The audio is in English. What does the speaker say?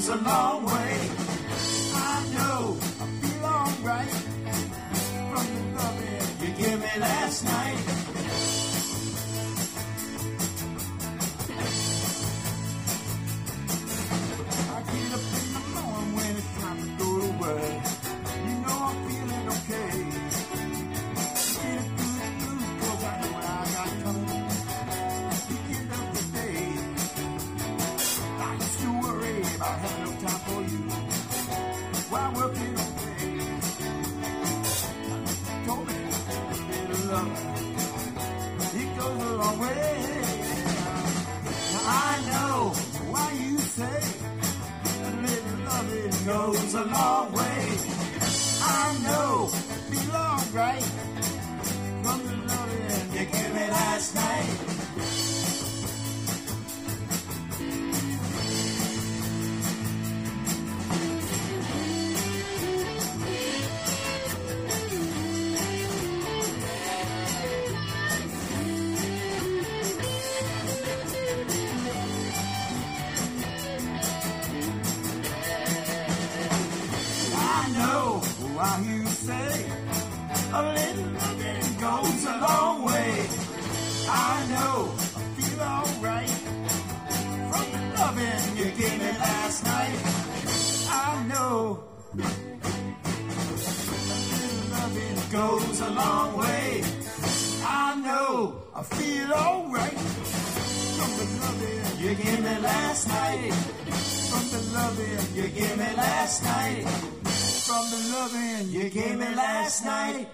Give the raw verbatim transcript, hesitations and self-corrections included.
goes a long way. I know I feel alright from the loving you gave me last night. I get up in the morning when it's time to go to work. You know I'm feeling okay. Get it through the blues, 'cause I know what I got coming. You get up today. I used to worry about having no time for you while working all day. Told me a little love, it goes a long way. Now I know why you say a little loving goes a long way. I know I feel alright from the loving you gave me last night. I know why you say a little loving goes a long way. I know I feel alright from the loving you gave me last night. I know a little loving goes a long way. I know I feel alright from the loving you gave me last night. From the loving you gave me last night. From the loving you gave me last night.